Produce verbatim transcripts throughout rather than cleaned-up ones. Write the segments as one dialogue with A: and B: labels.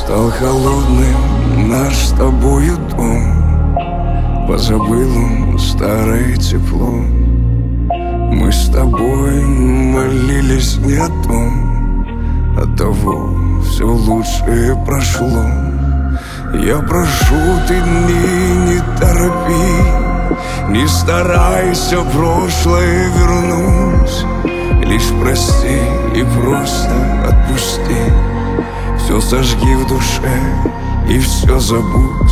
A: Стал холодным наш с тобою дом, позабыл он старое тепло. Мы с тобой молились не о том, от того все лучшее прошло. Я прошу, ты дни не торопи, не старайся прошлое вернуть. Лишь прости и просто отпусти, все сожги в душе и все забудь.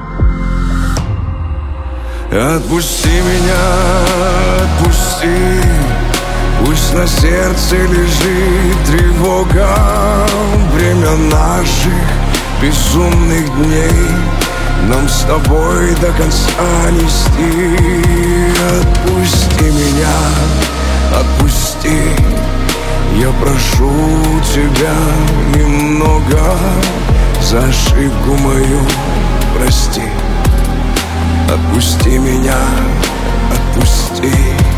A: Отпусти меня, отпусти, пусть на сердце лежит тревога. Время наших безумных дней нам с тобой до конца нести. Отпусти меня, отпусти, я прошу тебя немного, за ошибку мою прости. Отпусти меня, отпусти.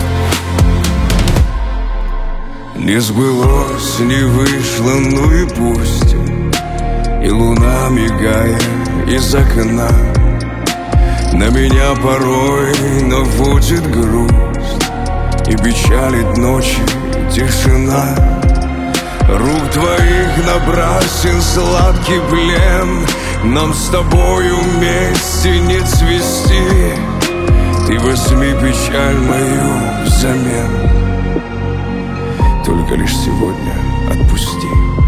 A: Не сбылось, не вышло, ну и пусть. И луна, мигая из окна, на меня порой наводит грусть и печалит ночи тишина. Рук твоих набрасен сладкий плен, нам с тобою вместе не цвести. Ты возьми печаль мою взамен, только лишь сегодня отпусти.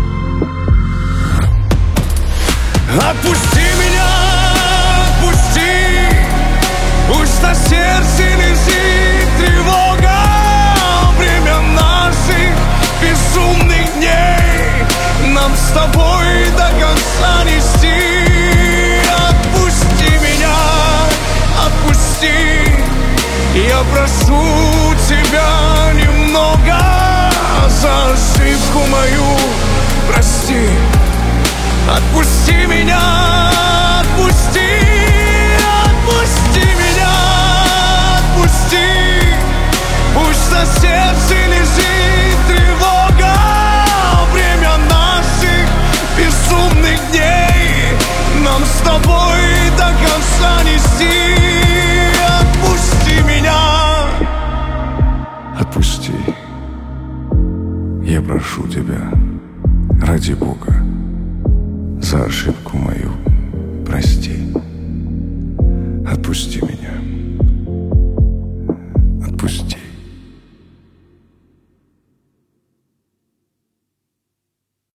A: Отпусти меня, отпусти, пусть на сердце лежит тревога. Время наших безумных дней нам с тобой до конца нести. Отпусти меня, отпусти, я прошу тебя немного, за ошибку мою прости. Отпусти меня, отпусти, отпусти меня, отпусти, пусть на сердце лежит тревога. Время наших безумных дней нам с тобой до конца нести. Отпусти меня, отпусти, я прошу тебя, ради Бога, за ошибку мою прости. Отпусти меня.